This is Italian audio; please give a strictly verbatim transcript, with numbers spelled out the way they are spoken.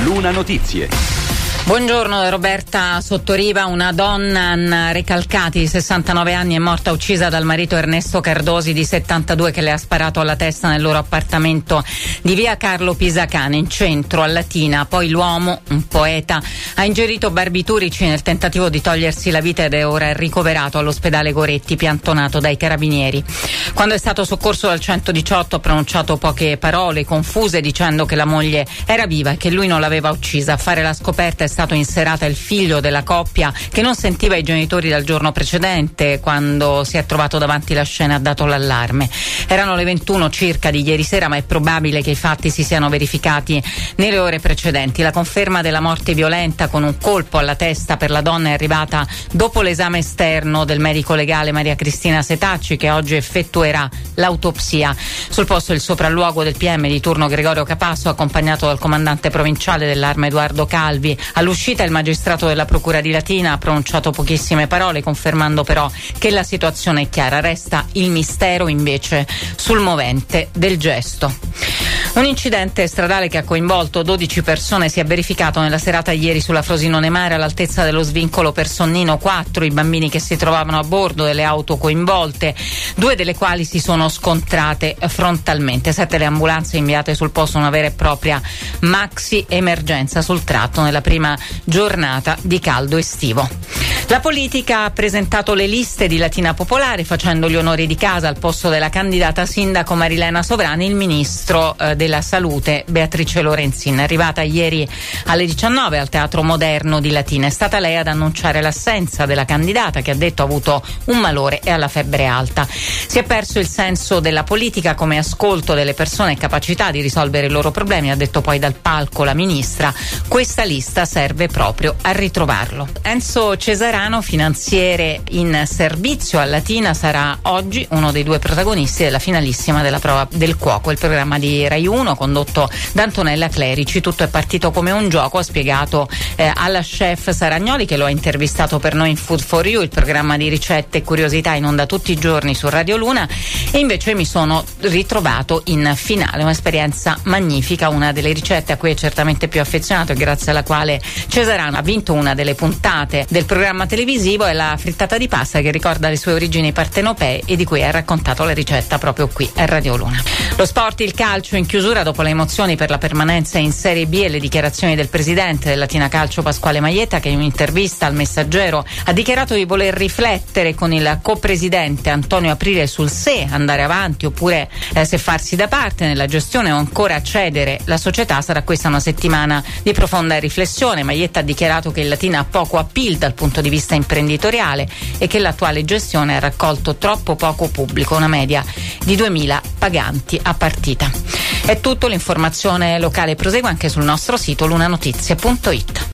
Luna Notizie. Buongiorno da Roberta Sottoriva. Una donna, Anna Recalcati, di sessantanove anni, è morta uccisa dal marito Ernesto Cardosi, di settantadue, che le ha sparato alla testa nel loro appartamento di via Carlo Pisacane, in centro a Latina. Poi l'uomo, un poeta, ha ingerito barbiturici nel tentativo di togliersi la vita ed è ora ricoverato all'ospedale Goretti, piantonato dai carabinieri. Quando è stato soccorso dal centodiciotto ha pronunciato poche parole confuse, dicendo che la moglie era viva e che lui non l'aveva uccisa. A fare la scoperta è stato in serata il figlio della coppia, che non sentiva i genitori dal giorno precedente. Quando si è trovato davanti la scena ha dato l'allarme. Erano le ventuno circa di ieri sera, ma è probabile che i fatti si siano verificati nelle ore precedenti. La conferma della morte violenta con un colpo alla testa per la donna è arrivata dopo l'esame esterno del medico legale Maria Cristina Setacci, che oggi effettuerà l'autopsia. Sul posto il sopralluogo del P M di turno Gregorio Capasso, accompagnato dal comandante provinciale dell'Arma Edoardo Calvi. All'uscita il magistrato della Procura di Latina ha pronunciato pochissime parole, confermando però che la situazione è chiara. Resta il mistero invece sul movente del gesto. Un incidente stradale che ha coinvolto dodici persone si è verificato nella serata ieri sulla Frosinone Mare, all'altezza dello svincolo per Sonnino quattro. I bambini che si trovavano a bordo delle auto coinvolte, due delle quali si sono scontrate frontalmente. Sette le ambulanze inviate sul posto, una vera e propria maxi emergenza sul tratto nella prima giornata di caldo estivo. La politica ha presentato le liste di Latina Popolare, facendo gli onori di casa al posto della candidata sindaco Marilena Sovrani il ministro eh, della Salute Beatrice Lorenzin. Arrivata ieri alle diciannove al Teatro Moderno di Latina, è stata lei ad annunciare l'assenza della candidata, che ha detto ha avuto un malore e ha la febbre alta. Si è perso il senso della politica come ascolto delle persone e capacità di risolvere i loro problemi, ha detto poi dal palco la ministra. Questa lista serve proprio a ritrovarlo. Enzo Cesarano, finanziere in servizio a Latina, sarà oggi uno dei due protagonisti della finalissima della prova del cuoco, il programma di Rai uno condotto da Antonella Clerici. Tutto è partito come un gioco, ha spiegato eh, alla chef Saragnoli, che lo ha intervistato per noi in Food for You, il programma di ricette e curiosità in onda tutti i giorni su Radio Luna, e invece mi sono ritrovato in finale. Un'esperienza magnifica, una delle ricette a cui è certamente più affezionato e grazie alla quale Cesarano ha vinto una delle puntate del programma televisivo è la frittata di pasta, che ricorda le sue origini partenopee e di cui ha raccontato la ricetta proprio qui a Radio Luna. Lo sport, il calcio in chiusura dopo le emozioni per la permanenza in Serie B e le dichiarazioni del presidente del Latina Calcio Pasquale Maietta, che in un'intervista al Messaggero ha dichiarato di voler riflettere con il copresidente Antonio Aprile sul se andare avanti oppure eh, se farsi da parte nella gestione o ancora cedere la società. Sarà questa una settimana di profonda riflessione. Maietta ha dichiarato che il Latina ha poco appeal dal punto di vista imprenditoriale e che l'attuale gestione ha raccolto troppo poco pubblico, una media di duemila paganti a partita. È tutto, l'informazione locale prosegue anche sul nostro sito lunanotizie punto it.